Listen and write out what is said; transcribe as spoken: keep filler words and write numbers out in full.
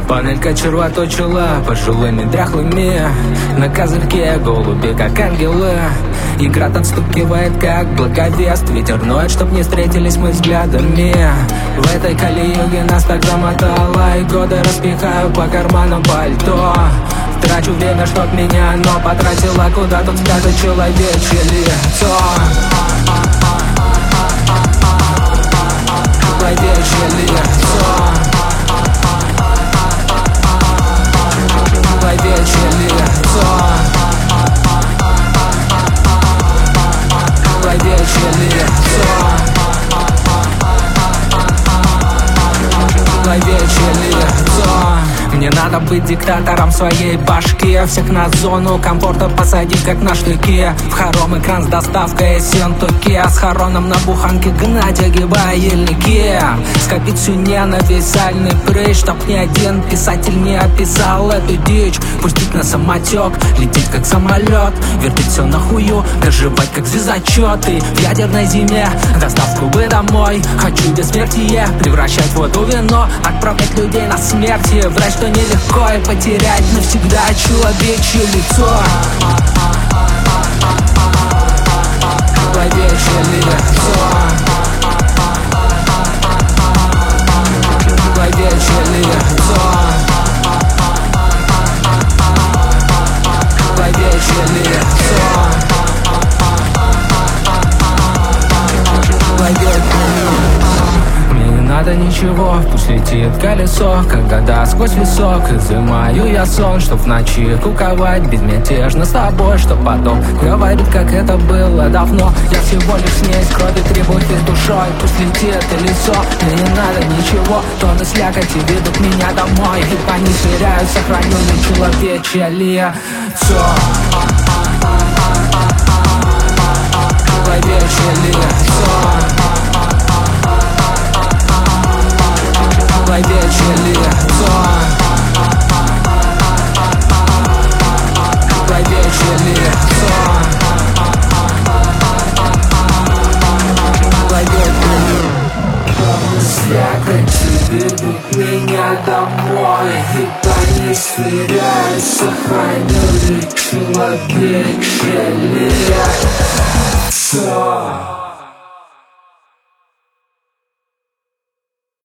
Панелька червоточила пожилыми дряхлыми. На козырьке голуби, как ангелы. И град отстукивает, как благовест. Ветер ноет, чтоб не встретились мы взглядами. В этой калиюге нас так замотало, и годы распихаю по карманам пальто. Трачу время, чтоб меня оно потратило. Куда тут спрятать человечье лицо? Человечье лицо. Человечье лицо. Человечье лицо. Человечье лицо. Мне надо быть диктатором своей башки. Всех на зону комфорта посадить, как на штыке. В хором экран с доставкой сентуки. С хороном на буханке гнать, огибая ельники. Скопить всю ненависть, сальный прыщ, чтоб ни один писатель не описал эту дичь. Пустить на самотек, лететь как самолет. Вертеть все на хую, доживать как звездочеты. В ядерной зиме доставку бы домой. Хочу бессмертие, превращать воду в вино. Отправлять людей на смерти. Врать, что нелегко, и потерять навсегда человечье лицо. Человечье лицо. Человечье лицо. Человечье лицо. Мне не надо ничего, пусть летит колесо, как года сквозь висок. Изымаю я сон, чтоб в ночи куковать безмятежно с тобой, чтоб потом говорить, как это было давно. Я всего лишь не из крови требую с душой. Пусть летит колесо, мне не надо ничего. Тонны слякоти ведут меня домой, и по ней ширяю, сохраню ли человечье лицо. Человечье лицо. Человечье лицо. Человечье лицо. Слякоть ведут меня домой, и по ней сверяю, сохраню ли человечье лицо.